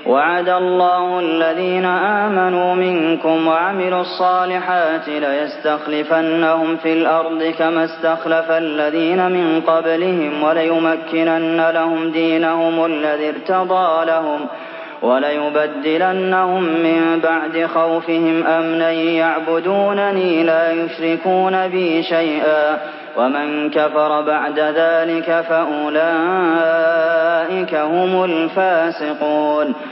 وعد الله الذين آمنوا منكم وعملوا الصالحات ليستخلفنهم في الأرض كما استخلف الذين من قبلهم وليمكنن لهم دينهم الذي ارتضى لهم وليبدلنهم من بعد خوفهم أمنا يعبدونني لا يشركون بي شيئا ومن كفر بعد ذلك فأولئك هم الفاسقون